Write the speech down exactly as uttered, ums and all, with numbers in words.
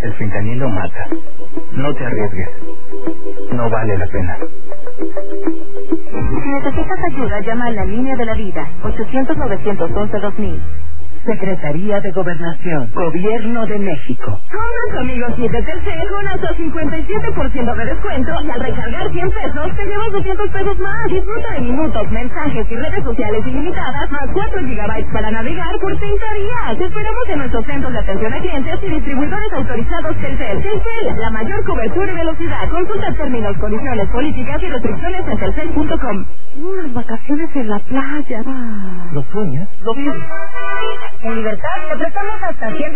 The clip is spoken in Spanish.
El fentanilo mata. No te arriesgues. No vale la pena. Si necesitas ayuda, llama a la línea de la vida, ochocientos, novecientos once, dos mil. Secretaría de Gobernación, Gobierno de México. Compra conmigo siete Telcel con hasta cincuenta y siete por ciento de descuento y al recargar cien pesos te llevas doscientos pesos más. Disfruta de minutos, mensajes y redes sociales ilimitadas más cuatro gigabytes para navegar por treinta días. Te esperamos en nuestros centros de atención a clientes y distribuidores autorizados Telcel. Telcel, la mayor cobertura y velocidad. Consulta términos, condiciones, políticas y restricciones en telcel punto com. Unas vacaciones en la playa. Ah. ¿Lo sueñas? ¿Lo vives? En Libertad te prestamos hasta cien